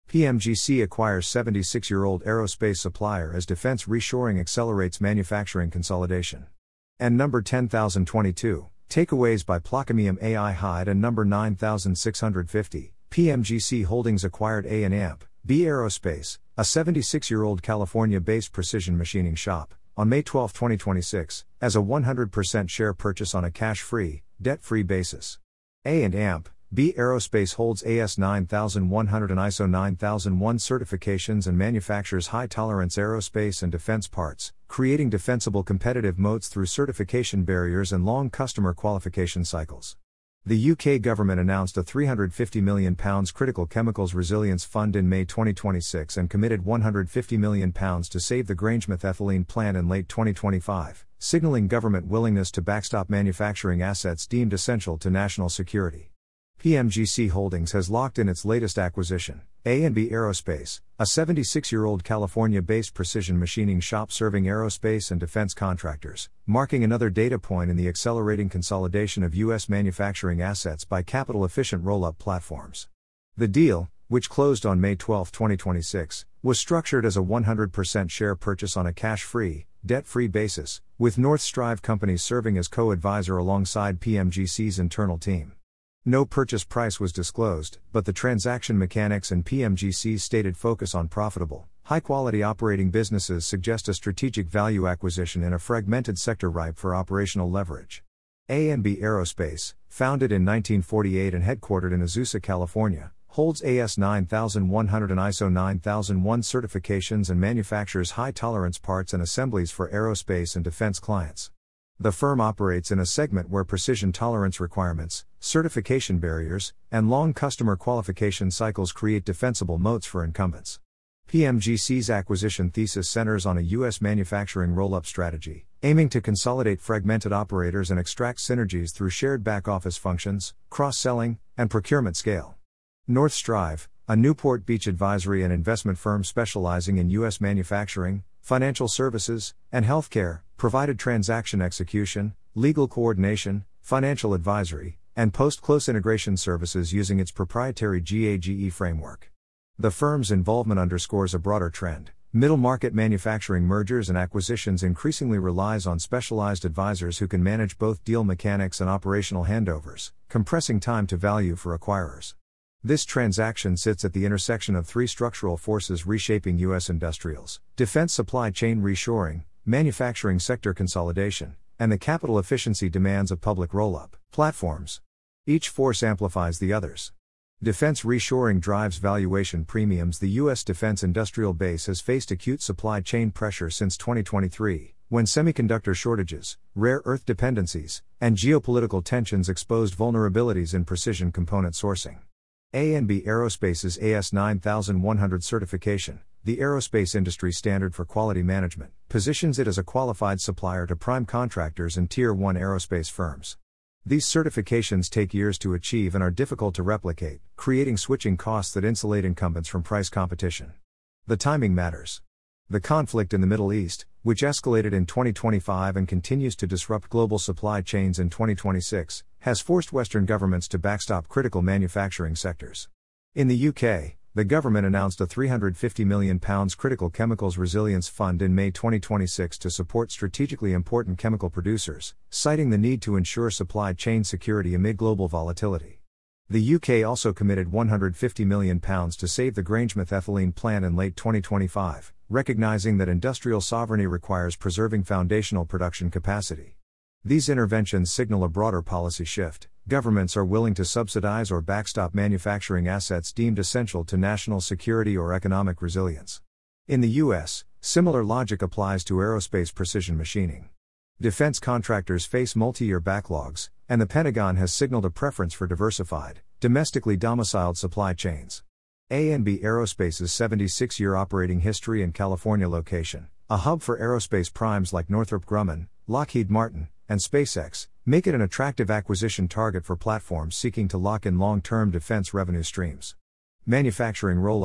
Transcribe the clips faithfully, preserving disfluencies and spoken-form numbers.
P M G C acquires seventy-six-year-old aerospace supplier as defense reshoring accelerates manufacturing consolidation. And number ten thousand twenty-two, takeaways by Plaquemine A I Hyde. And number nine thousand six hundred fifty, P M G C Holdings acquired A and A M P, B Aerospace, a seventy-six-year-old California-based precision machining shop, on May twelfth, twenty twenty-six, as a one hundred percent share purchase on a cash-free, debt-free basis. A and A M P, B Aerospace holds A S nine thousand one hundred and I S O nine thousand one certifications and manufactures high-tolerance aerospace and defense parts, creating defensible competitive moats through certification barriers and long customer qualification cycles. The U K government announced a three hundred fifty million pounds critical chemicals resilience fund in May twenty twenty-six and committed one hundred fifty million pounds to save the Grangemouth ethylene plant in late twenty twenty-five, signaling government willingness to backstop manufacturing assets deemed essential to national security. P M G C Holdings has locked in its latest acquisition, A and B Aerospace, a seventy-six-year-old California-based precision machining shop serving aerospace and defense contractors, marking another data point in the accelerating consolidation of U S manufacturing assets by capital-efficient roll-up platforms. The deal, which closed on May twelfth, twenty twenty-six, was structured as a one hundred percent share purchase on a cash-free, debt-free basis, with North Strive Companies serving as co-advisor alongside P M G C's internal team. No purchase price was disclosed, but the transaction mechanics and P M G C's stated focus on profitable, high-quality operating businesses suggest a strategic value acquisition in a fragmented sector ripe for operational leverage. A and B Aerospace, founded in nineteen forty-eight and headquartered in Azusa, California, holds A S nine thousand one hundred and I S O nine thousand one certifications and manufactures high-tolerance parts and assemblies for aerospace and defense clients. The firm operates in a segment where precision tolerance requirements, certification barriers, and long customer qualification cycles create defensible moats for incumbents. P M G C's acquisition thesis centers on a U S manufacturing roll-up strategy, aiming to consolidate fragmented operators and extract synergies through shared back-office functions, cross-selling, and procurement scale. North Strive, a Newport Beach advisory and investment firm specializing in U S manufacturing, financial services, and healthcare, provided transaction execution, legal coordination, financial advisory, and post-close integration services using its proprietary GAGE framework. The firm's involvement underscores a broader trend. Middle-market manufacturing mergers and acquisitions increasingly relies on specialized advisors who can manage both deal mechanics and operational handovers, compressing time to value for acquirers. This transaction sits at the intersection of three structural forces reshaping U S industrials: defense supply chain reshoring, manufacturing sector consolidation, and the capital efficiency demands of public roll-up platforms. Each force amplifies the others. Defense reshoring drives valuation premiums. The U S defense industrial base has faced acute supply chain pressure since twenty twenty-three, when semiconductor shortages, rare earth dependencies, and geopolitical tensions exposed vulnerabilities in precision component sourcing. A and B Aerospace's A S nine thousand one hundred certification, the aerospace industry standard for quality management, positions it as a qualified supplier to prime contractors and Tier one aerospace firms. These certifications take years to achieve and are difficult to replicate, creating switching costs that insulate incumbents from price competition. The timing matters. The conflict in the Middle East, which escalated in twenty twenty-five and continues to disrupt global supply chains in twenty twenty-six, has forced Western governments to backstop critical manufacturing sectors. In the U K, the government announced a three hundred fifty million pounds critical chemicals resilience fund in May twenty twenty-six to support strategically important chemical producers, citing the need to ensure supply chain security amid global volatility. The U K also committed one hundred fifty million pounds to save the Grangemouth ethylene plant in late twenty twenty-five, recognizing that industrial sovereignty requires preserving foundational production capacity. These interventions signal a broader policy shift. Governments are willing to subsidize or backstop manufacturing assets deemed essential to national security or economic resilience. In the U S, similar logic applies to aerospace precision machining. Defense contractors face multi-year backlogs, and the Pentagon has signaled a preference for diversified, domestically domiciled supply chains. A and B Aerospace's seventy-six-year operating history and California location, a hub for aerospace primes like Northrop Grumman, Lockheed Martin, and SpaceX, make it an attractive acquisition target for platforms seeking to lock in long-term defense revenue streams. Manufacturing roll-ups,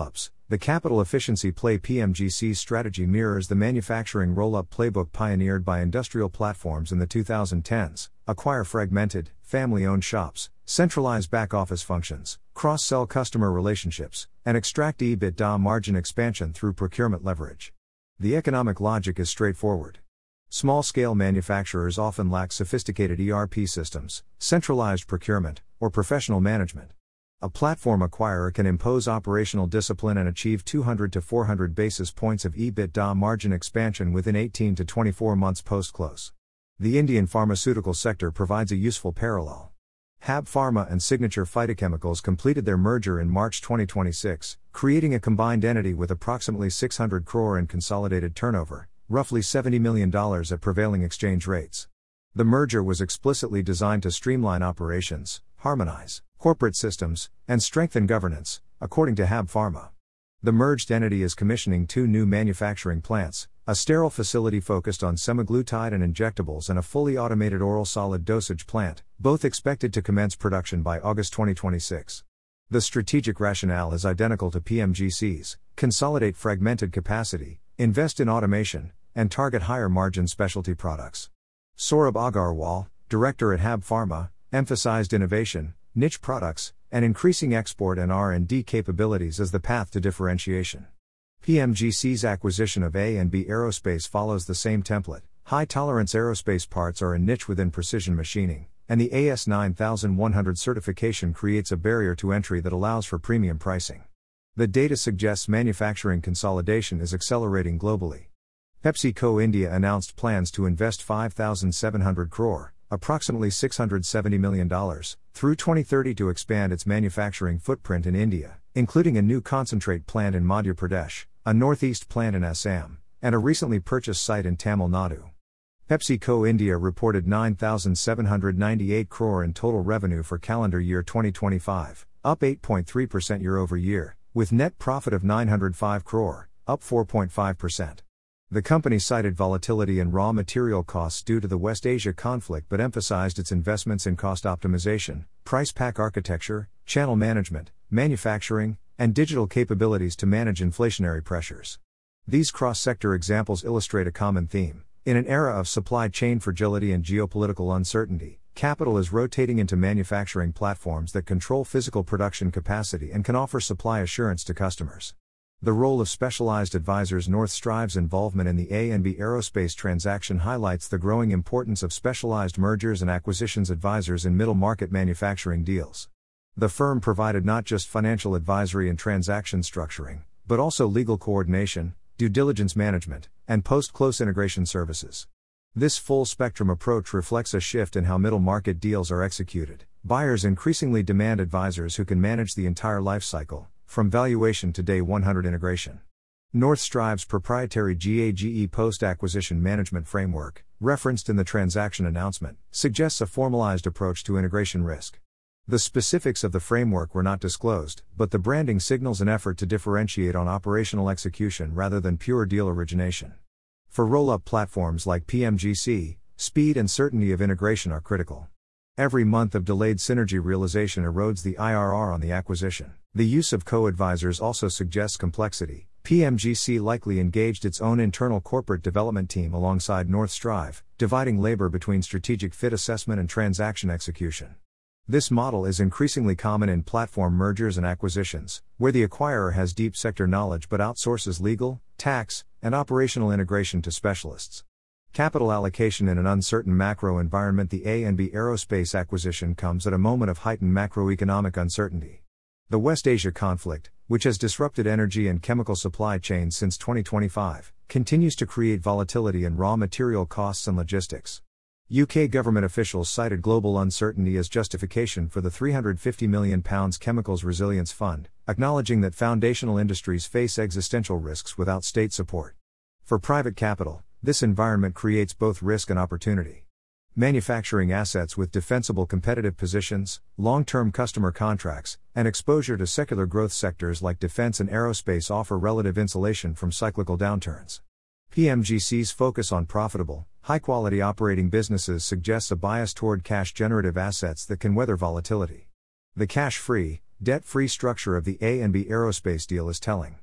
The capital efficiency play P M G C's strategy mirrors the manufacturing roll-up playbook pioneered by industrial platforms in the twenty tens: acquire fragmented, family-owned shops, centralize back-office functions, cross-sell customer relationships, and extract EBITDA margin expansion through procurement leverage. The economic logic is straightforward. Small-scale manufacturers often lack sophisticated E R P systems, centralized procurement, or professional management. A platform acquirer can impose operational discipline and achieve two hundred to four hundred basis points of EBITDA margin expansion within eighteen to twenty-four months post-close. The Indian pharmaceutical sector provides a useful parallel. Habs Pharma and Signature Phytochemicals completed their merger in March twenty twenty-six, creating a combined entity with approximately six hundred crore in consolidated turnover, roughly seventy million dollars at prevailing exchange rates. The merger was explicitly designed to streamline operations, harmonize corporate systems, and strengthen governance, according to Habs Pharma. The merged entity is commissioning two new manufacturing plants, a sterile facility focused on semaglutide and injectables and a fully automated oral solid dosage plant, both expected to commence production by August twenty twenty-six. The strategic rationale is identical to P M G C's: consolidate fragmented capacity, invest in automation, and target higher margin specialty products. Saurabh Agarwal, director at Habs Pharma, emphasized innovation, niche products, and increasing export and R and D capabilities as the path to differentiation. P M G C's acquisition of A and B Aerospace follows the same template. High-tolerance aerospace parts are a niche within precision machining, and the A S nine thousand one hundred certification creates a barrier to entry that allows for premium pricing. The data suggests manufacturing consolidation is accelerating globally. PepsiCo India announced plans to invest five thousand seven hundred crore, approximately six hundred seventy million dollars, through twenty thirty to expand its manufacturing footprint in India, including a new concentrate plant in Madhya Pradesh, a northeast plant in Assam, and a recently purchased site in Tamil Nadu. PepsiCo India reported nine thousand seven hundred ninety-eight crore in total revenue for calendar year twenty twenty-five, up eight point three percent year-over-year, with net profit of nine hundred five crore, up four point five percent. The company cited volatility in raw material costs due to the West Asia conflict but emphasized its investments in cost optimization, price pack architecture, channel management, manufacturing, and digital capabilities to manage inflationary pressures. These cross-sector examples illustrate a common theme. In an era of supply chain fragility and geopolitical uncertainty, capital is rotating into manufacturing platforms that control physical production capacity and can offer supply assurance to customers. The role of specialized advisors. North Strive's involvement in the A and B Aerospace transaction highlights the growing importance of specialized mergers and acquisitions advisors in middle-market manufacturing deals. The firm provided not just financial advisory and transaction structuring, but also legal coordination, due diligence management, and post-close integration services. This full-spectrum approach reflects a shift in how middle-market deals are executed. Buyers increasingly demand advisors who can manage the entire life cycle, from valuation to day one hundred integration. North Strive's proprietary GAGE post-acquisition management framework, referenced in the transaction announcement, suggests a formalized approach to integration risk. The specifics of the framework were not disclosed, but the branding signals an effort to differentiate on operational execution rather than pure deal origination. For roll-up platforms like P M G C, speed and certainty of integration are critical. Every month of delayed synergy realization erodes the I R R on the acquisition. The use of co-advisors also suggests complexity. P M G C likely engaged its own internal corporate development team alongside North Strive, dividing labor between strategic fit assessment and transaction execution. This model is increasingly common in platform mergers and acquisitions, where the acquirer has deep sector knowledge but outsources legal, tax, and operational integration to specialists. Capital allocation in an uncertain macro environment. The A and B Aerospace acquisition comes at a moment of heightened macroeconomic uncertainty. The West Asia conflict, which has disrupted energy and chemical supply chains since twenty twenty-five, continues to create volatility in raw material costs and logistics. U K government officials cited global uncertainty as justification for the three hundred fifty million pounds Chemicals Resilience Fund, acknowledging that foundational industries face existential risks without state support. For private capital, this environment creates both risk and opportunity. Manufacturing assets with defensible competitive positions, long-term customer contracts, and exposure to secular growth sectors like defense and aerospace offer relative insulation from cyclical downturns. P M G C's focus on profitable, high-quality operating businesses suggests a bias toward cash-generative assets that can weather volatility. The cash-free, debt-free structure of the A and B Aerospace deal is telling.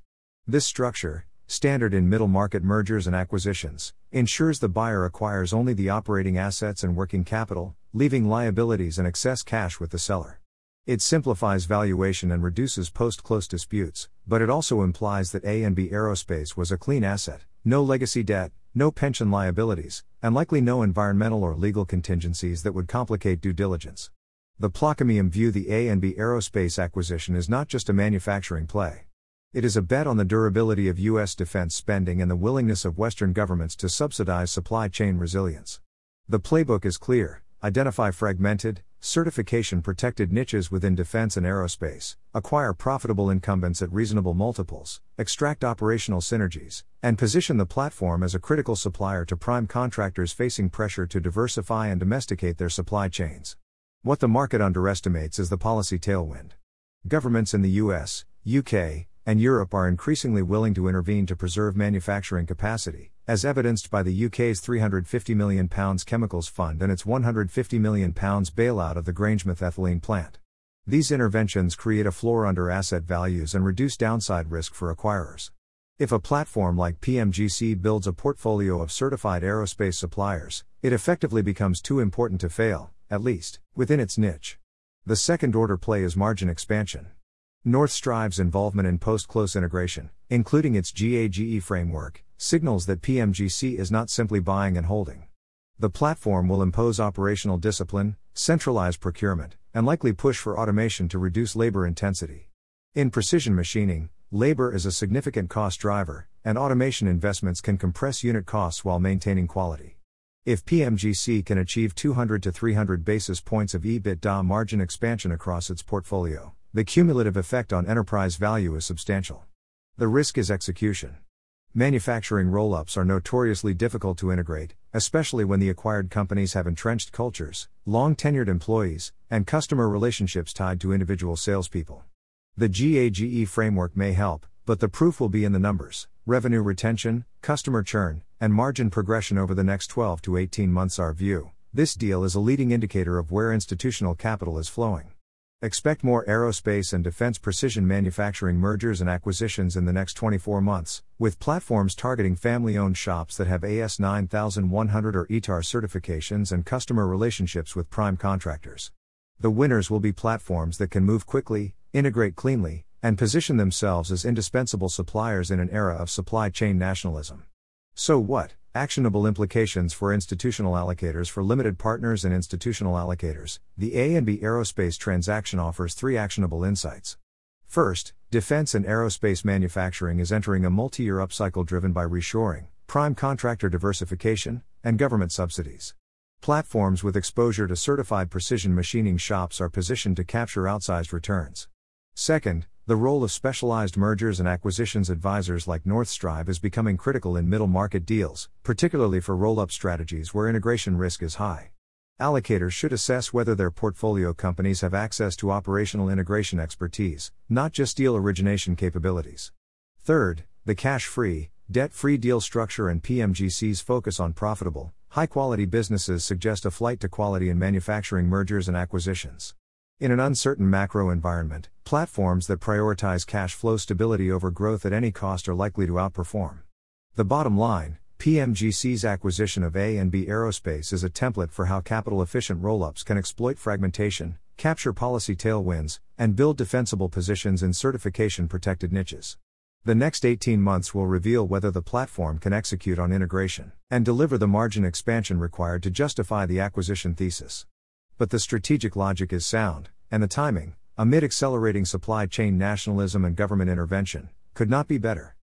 This structure, standard in middle market mergers and acquisitions, ensures the buyer acquires only the operating assets and working capital, leaving liabilities and excess cash with the seller. It simplifies valuation and reduces post-close disputes, but it also implies that A and B Aerospace was a clean asset, no legacy debt, no pension liabilities, and likely no environmental or legal contingencies that would complicate due diligence. The Plaquemines view the A and B Aerospace acquisition is not just a manufacturing play. It is a bet on the durability of U S defense spending and the willingness of Western governments to subsidize supply chain resilience. The playbook is clear: identify fragmented, certification-protected niches within defense and aerospace, acquire profitable incumbents at reasonable multiples, extract operational synergies, and position the platform as a critical supplier to prime contractors facing pressure to diversify and domesticate their supply chains. What the market underestimates is the policy tailwind. Governments in the U S, U K, and Europe are increasingly willing to intervene to preserve manufacturing capacity, as evidenced by the U K's three hundred fifty million pounds chemicals fund and its one hundred fifty million pounds bailout of the Grangemouth ethylene plant. These interventions create a floor under asset values and reduce downside risk for acquirers. If a platform like P M G C builds a portfolio of certified aerospace suppliers, it effectively becomes too important to fail, at least, within its niche. The second-order play is margin expansion. Northstrive's involvement in post-close integration, including its GAGE framework, signals that P M G C is not simply buying and holding. The platform will impose operational discipline, centralize procurement, and likely push for automation to reduce labor intensity. In precision machining, labor is a significant cost driver, and automation investments can compress unit costs while maintaining quality. If P M G C can achieve two hundred to three hundred basis points of EBITDA margin expansion across its portfolio, the cumulative effect on enterprise value is substantial. The risk is execution. Manufacturing roll-ups are notoriously difficult to integrate, especially when the acquired companies have entrenched cultures, long-tenured employees, and customer relationships tied to individual salespeople. The GAGE framework may help, but the proof will be in the numbers: revenue retention, customer churn, and margin progression over the next twelve to eighteen months. Our view: this deal is a leading indicator of where institutional capital is flowing. Expect more aerospace and defense precision manufacturing mergers and acquisitions in the next twenty-four months, with platforms targeting family-owned shops that have A S ninety-one hundred or I T A R certifications and customer relationships with prime contractors. The winners will be platforms that can move quickly, integrate cleanly, and position themselves as indispensable suppliers in an era of supply chain nationalism. So what? Actionable implications for institutional allocators. For limited partners and institutional allocators, the A and B Aerospace transaction offers three actionable insights. First, defense and aerospace manufacturing is entering a multi-year upcycle driven by reshoring, prime contractor diversification, and government subsidies. Platforms with exposure to certified precision machining shops are positioned to capture outsized returns. Second, the role of specialized mergers and acquisitions advisors like Northstrive is becoming critical in middle market deals, particularly for roll-up strategies where integration risk is high. Allocators should assess whether their portfolio companies have access to operational integration expertise, not just deal origination capabilities. Third, the cash-free, debt-free deal structure and P M G C's focus on profitable, high-quality businesses suggest a flight to quality in manufacturing mergers and acquisitions. In an uncertain macro environment, platforms that prioritize cash flow stability over growth at any cost are likely to outperform. The bottom line: P M G C's acquisition of A and B Aerospace is a template for how capital-efficient roll-ups can exploit fragmentation, capture policy tailwinds, and build defensible positions in certification-protected niches. The next eighteen months will reveal whether the platform can execute on integration and deliver the margin expansion required to justify the acquisition thesis. But the strategic logic is sound, and the timing, amid accelerating supply chain nationalism and government intervention, could not be better.